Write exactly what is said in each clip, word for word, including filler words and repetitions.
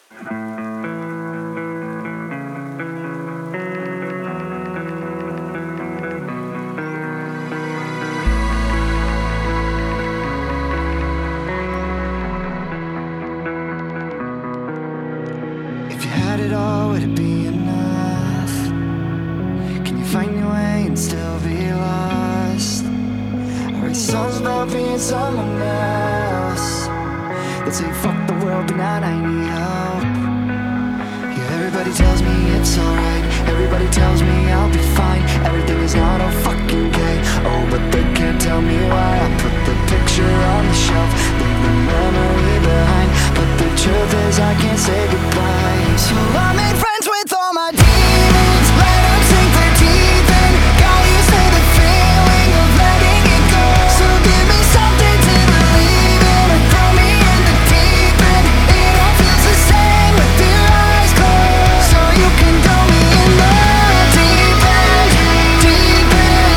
If you had it all, would it be enough? Can you find your way and still be lost? I write songs about being someone else. They say fuck the world, but not I need help. Yeah, everybody tells me it's alright. Everybody tells me I'll be fine. Everything is not all fucking gay. Oh, but they can't tell me why. I put the picture on the shelf, leave the memory behind. But the truth is I can't say goodbye. So I made friends with all my demons, let them sink their teeth in. Got used to the feeling of letting it go. So give me something to believe in, or throw me in the deep end. It all feels the same with your eyes closed. So you can throw me in the deep end, deep end,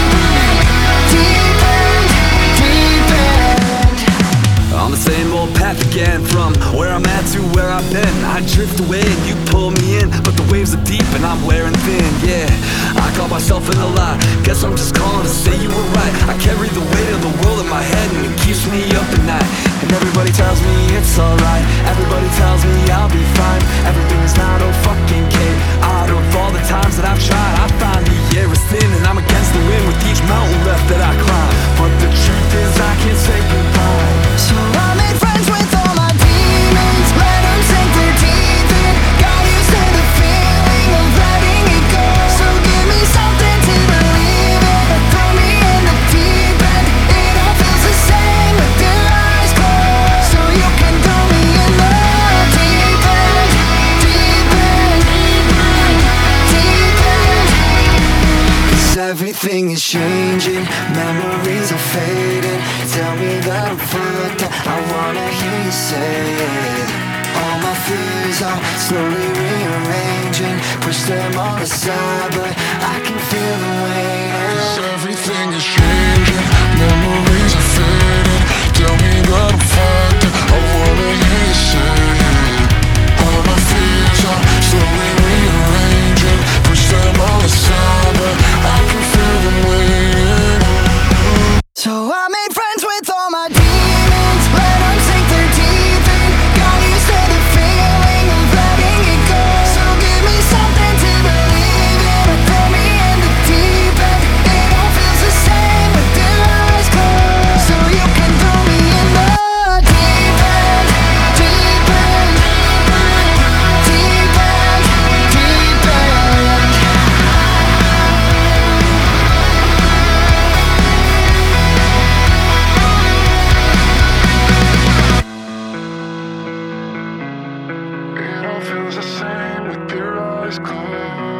deep end, deep end. On the same old path again, from where I'm at to where I've been. I drift away and you pull me in, but the waves are deep and I'm wearing thin. Yeah, I caught myself in a lie. Guess I'm just calling to say you were right. I carry the weight of the world in my head and it keeps me up at night. And everybody tells me it's alright. Everybody tells me I'll be fine. Everything is not oh fucking okay. Out of all the times that I've tried, I find the air is thin and I'm against the wind with each mountain left that I climb. But the truth is I can't say goodbye. So I made friends with all my demons, let them sink their teeth in. Got used to the feeling of letting it go. So give me something to believe in, or throw me in the deep end. It all feels the same with your eyes closed. So you can throw me in the deep end, deep end, deep end. 'Cause everything is changing, memories are fading. Tell me that I'm fucked up, I wanna hear you say it. All my fears are slowly rearranging. Push them all aside, but I can feel them waiting. 'Cause everything is changing, memories are fading. Tell me that I'm fucked up, I wanna hear you say it. All my fears are slowly rearranging. Push them all aside, but I can feel them waiting. So I made friends with all my demons, let them sink their teeth in. Got used to the feeling of letting it go. So give me something to believe in, or throw me in the deep end. It all feels the same with your eyes closed. So you can throw me in the deep end, deep end, deep end, deep end. It all feels the same with your eyes closed.